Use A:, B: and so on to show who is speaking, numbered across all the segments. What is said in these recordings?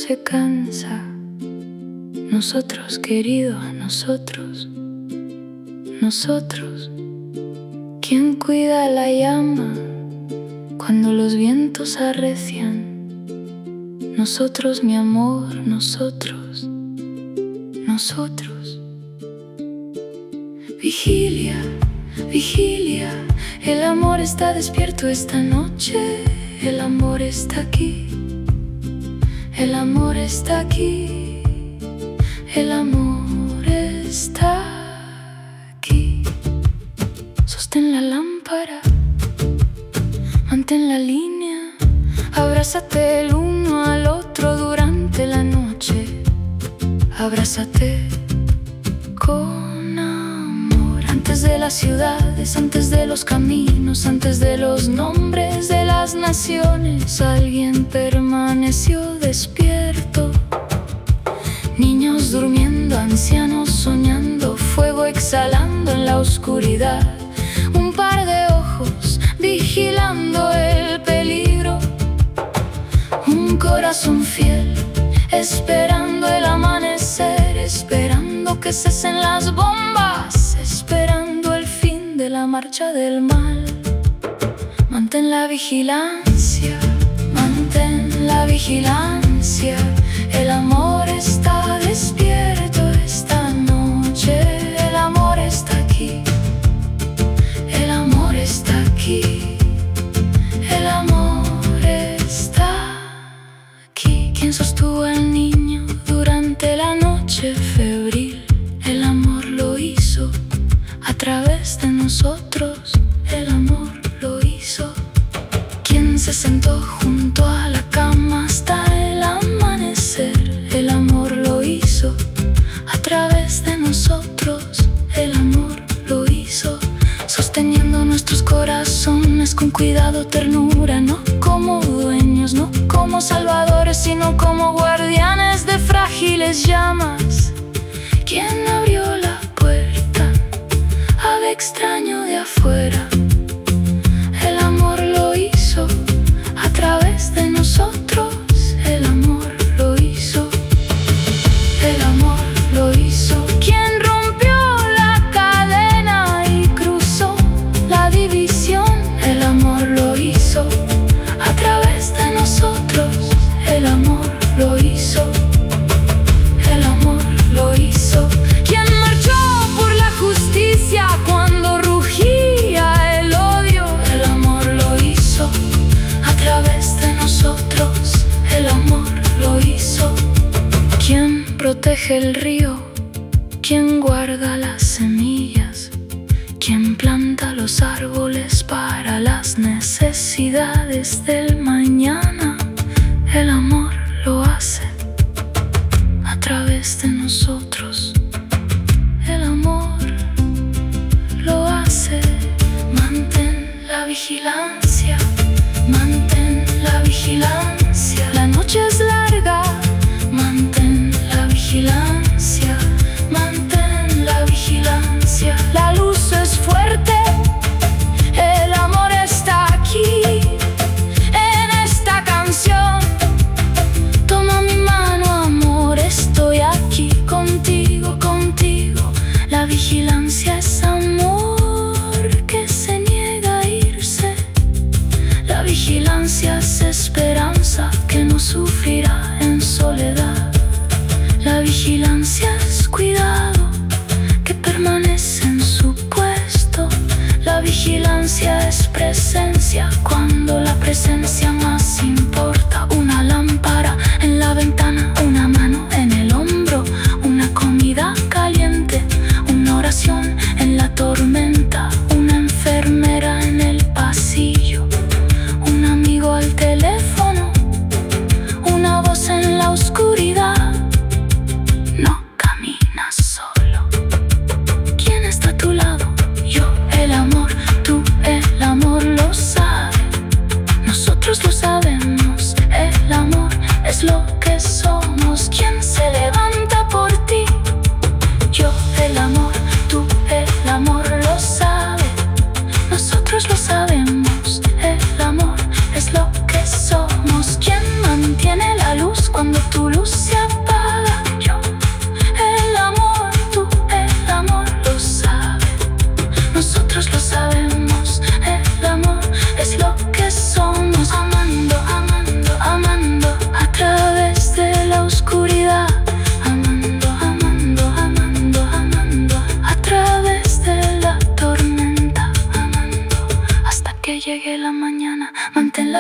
A: se cansa. Nosotros, querido, nosotros. ¿Quién cuida la llama cuando los vientos arrecian? Nosotros, mi amor, nosotros. Vigilia, vigilia, el amor está despierto esta noche. El amor está aquí, el amor está aquí, el amor está aquí. Sostén la lámpara, mantén la línea, abrázate el uno al otro durante la noche. Abrázate con amor. Antes de las ciudades, antes de los caminos, antes de los nombres de las naciones, alguien permaneció despierto. Niños durmiendo, ancianos soñando, fuego exhalando en la oscuridad. Un par de ojos vigilando el peligro. Un corazón fiel esperando el amanecer, esperando que cesen las bombas, esperando el fin de la marcha del mal. Mantén la vigilancia, mantén la vigilancia. El amor está despierto esta noche. El amor está aquí, el amor está aquí, el amor está aquí. ¿Quién sostuvo al niño durante la noche febril? El amor lo hizo a través de nosotros. El amor lo hizo. ¿Quién se sentó junto a la cama hasta el amanecer? El amor lo hizo a través de nosotros. El amor lo hizo, sosteniendo nuestros corazones con cuidado, ternura, no como dueños, no como salvadores, sino como guardianes de frágiles llamas. ¿Quién abrió la puerta al extraño de afuera? El amor lo hizo a través de nosotros. El amor lo hizo, el amor lo hizo. ¿Quién rompió la cadena y cruzó la división? El amor lo hizo a través de nosotros. El amor lo hizo, el amor lo hizo. ¿Quién marchó por la justicia cuando rugía el odio? El amor lo hizo a través de nosotros. El amor lo hizo. ¿Quién protege el río? ¿Quién guarda las semillas? ¿Quién planta los árboles para las necesidades del mañana? El amor lo hace a través de nosotros. El amor lo hace. Mantén la vigilancia, mantén la vigilancia. La noche es larga, mantén la vigilancia, mantén la vigilancia. La luz es fuerte, el amor está aquí. En esta canción, toma mi mano, amor, estoy aquí contigo, contigo. La vigilancia es amor que se niega a irse. La vigilancia es esperanza que no sufrirá en soledad. La vigilancia es cuidado que permanece en su puesto. La vigilancia es presencia cuando la presencia más importa. Una lámpara en la ventana, una mano en el hombro, una comida caliente, una oración en la tormenta, una enfermera en el pasillo, un amigo al teléfono, una voz en la oscuridad. No caminas solo. ¿Quién está a tu lado? Yo, el amor, tú, el amor lo sabe. Nosotros lo sabemos. El amor es lo que somos. ¿Quién se levanta por ti? Yo, el amor, tú, el amor lo sabe. Nosotros lo sabemos. El amor es lo que somos. ¿Quién mantiene la luz cuando tu luz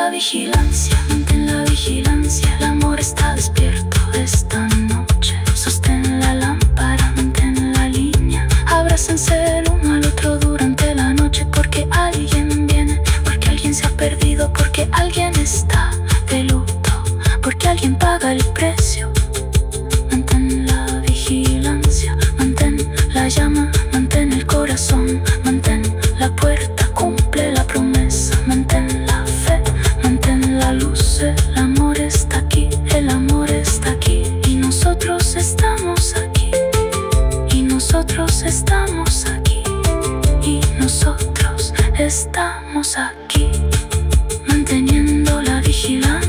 A: la vigilancia, mantén la vigilancia. El amor está despierto esta noche. Sostén la lámpara, mantén la línea. Abrácense el uno al otro durante la noche, porque alguien viene, porque alguien se ha perdido, porque alguien está de luto, porque alguien paga el precio. Mantén la vigilancia, mantén la llama, mantén el corazón, mantén la puerta, cumple la promesa, mantén la fe, mantén la luz. El amor está aquí, el amor está aquí, y nosotros estamos aquí, y nosotros estamos aquí, y nosotros estamos aquí, manteniendo la vigilancia.